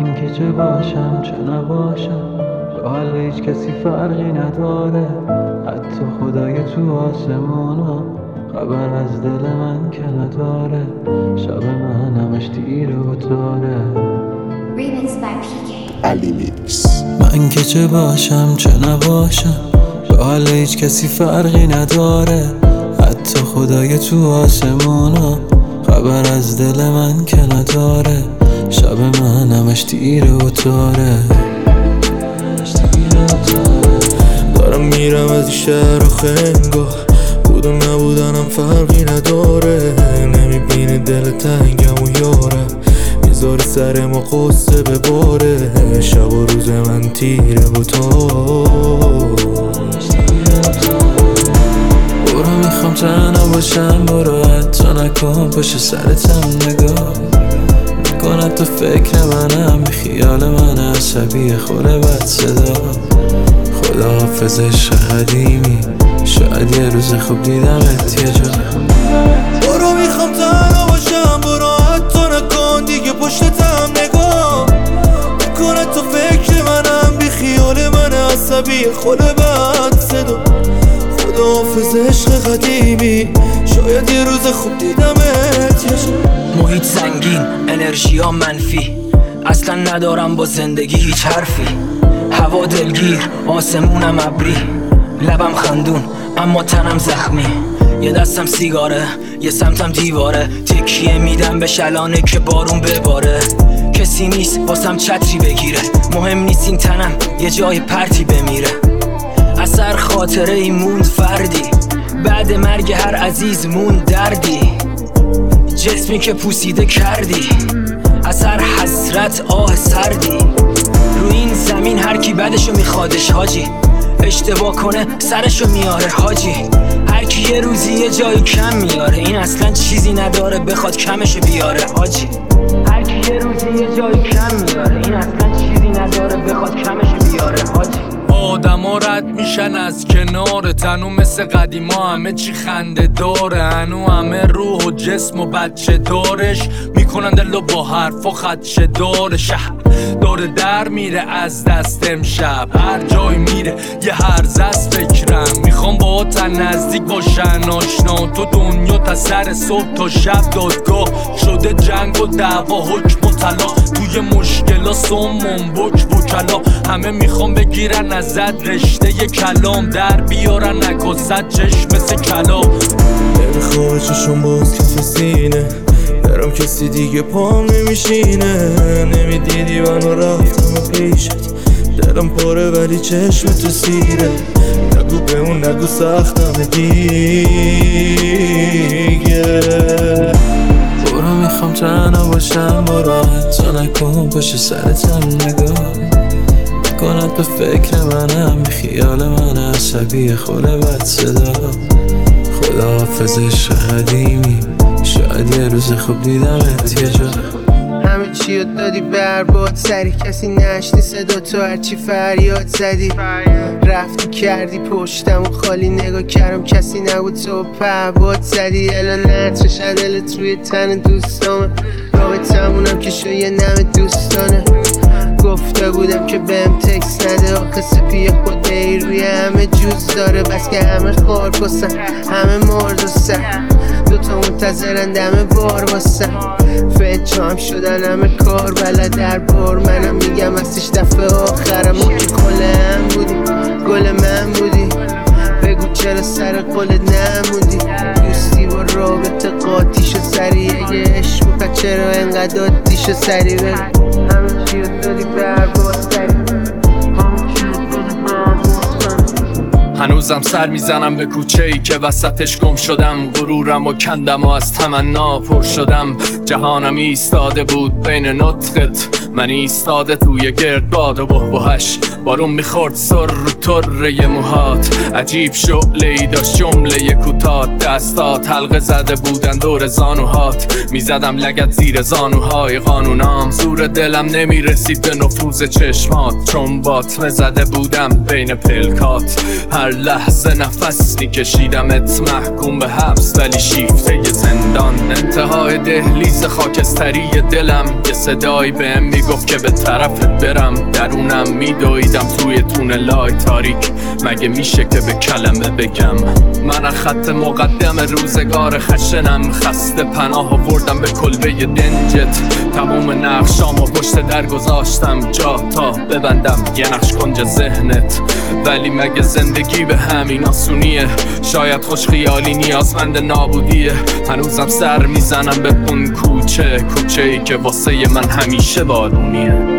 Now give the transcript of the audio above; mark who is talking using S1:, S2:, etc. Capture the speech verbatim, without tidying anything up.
S1: من که چه باشم چه نباشم به حال هیچ کسی فرقی نداره، حتی خدای تو آسمونا خبر از دل من که نداره. شب من همش دیره و تاره.
S2: علی میکس.
S1: من که چه باشم چه نباشم به حال هیچ کسی فرقی نداره، حتی خدای تو آسمونا خبر از دل من که نداره. شب من همش دیره و تاره.
S3: دارم میرم از این شهر آخه انگاه بود و نبودنم فرقی نداره. نمیبینی دل تنگم و یارم میذاری سر ما قصه بباره. شب و روز من تیره و تار.
S1: برو میخوام تنها باشم، برو حتی نکن پشت سرتم نگاه میکنم تو فکر منم، بی خیال من عصبی خوره بد صدا. خدا حافظ عشق قدیمی، شاید یه روز خوب دیدمت یه جا.
S3: برو میخوام تنها باشم، برو حتی نکن دیگه پشتم نگاه میکنه تو فکر منم، بی خیال من عصبی خوره بد صدا. خدا حافظ عشق قدیمی، شاید یه روز خوب دیدمت یه جا.
S4: محیط سنگین، انرژی ها منفی، اصلا ندارم با زندگی هیچ حرفی. هوا دلگیر، آسمونم ابری، لبم خندون اما تنم زخمی. یه دستم سیگاره، یه سمتم دیواره، تکیه میدم به شلانه که بارون بباره. کسی نیست واسم چتری بگیره، مهم نیست این تنم یه جای پرتی بمیره. اثر خاطره ای موند فردی، بعد مرگ هر عزیز موند دردی. جسمی که پوسیده کردی، اثر حسرت آه سردی. رو این زمین هر کی بدشو میخوادش حاجی، اشتباه کنه سرشو میاره حاجی. هر کی یه روزی یه جایی کم میاره، این اصلا چیزی نداره بخواد کمشو بیاره حاجی. هر کی یه روزی یه جایی کم میاره، این اصلا چیزی نداره بخواد کمشو بیاره حاجی.
S5: آدم ها رد میشن از کنار تنو، مثل قدیما همه چی خنده داره. هنو همه روح و جسم و بچه دارش میکنن دلو با حرف و خدشه داره. شهر داره در میره از دست امشب، هر جای میره یه هرزه از فکرم. میخوام با تا نزدیک باشن آشنا، تو دنیا تا سر صبح تا شب دادگاه شده جنگ و دعوا حکم و طلاق. توی مشکلا سمون بک وکلا، همه میخوام بگیرن ازت رشته ی کلام، در بیارن نکست چشم مثل کلام.
S3: نمیخوام چشم باز کف سینه، برام کسی دیگه پام نمیشینه. نمیدیدی منو رفتم و پیشت، دلم پاره ولی چشم تو سیره. نگو به اون نگو سختم دیگه.
S1: برو میخوام تنها باشم، برو حتی نکن پشت سرتم نگاه میکنم تو فکر منم، بی خیال من عصبی خوره بد صدا. خدا حافظ عشق قدیمی، شاید یه روز خوب دیدمت یه جا.
S6: همه چی رو دادی برباد سری، کسی نشنی صدا تو هرچی فریاد زدی. رفتی کردی پشتم و خالی نگاه کردم، کسی نبود تو پهباد زدی. الان نترش دلت روی تن دوستامه، رابطمونم که شو یه نم دوستانه. گفته بودم که بهم تکس نده، آخه سپی خوده ای روی همه جوز داره. بس که همه خار کسن، همه مرد و سر، دوتا منتظرن دم بار واسن. فچام شدن همه کار بلد در بار، منم میگم ازش دفعه آخرم. ما که کلم بودی، گل من بودی، بگو چرا سر قلت نمودی. دوستی با رابطه قاطیشو سری، اگه عشق بکن چرا انقدر دادیشو سری. بگو همه چی رو دادی برباد سری.
S5: هنوزم سر میزنم به کوچه ای که وسطش گم شدم. غرورم و کندم و از تمنا پر شدم. جهانم ایستاده بود بین نطقت، من ایستاده توی گردباد و بحبوحش. بارون میخورد سر رو طره موهات، عجیب شعله ای داشت جمله کوتاه. دستات حلقه زده بودن دور زانوهات، میزدم لگت زیر زانوهای قانونام. زور دلم نمیرسید به نفوذ چشمات، چون باطمه زده بودم بین پلکات. هر لحظه نفس میکشیدمت محکوم به حبس، ولی شیفته ی زندان. انتهای کنار دهلیز خاکستری دلم یه صدایی بهم میگفت که به طرفت برم. درونم میدویدم توی تونلای تاریک، مگه میشه که به کلمه بگم؟ من از خط مقدم روزگار خشنم، خسته پناه آوردم به کلبه دنجت. تموم نقشامو پشت در گذاشتم جا تا ببندم یه نقش کنج ذهنت. ولی مگه زندگی به همین آسونیه؟ شاید خوش خیالی نیازمند نابودیه. هنوزم سر میزنم به اون کوچه، کوچه ای که واسه من همیشه بارونیه.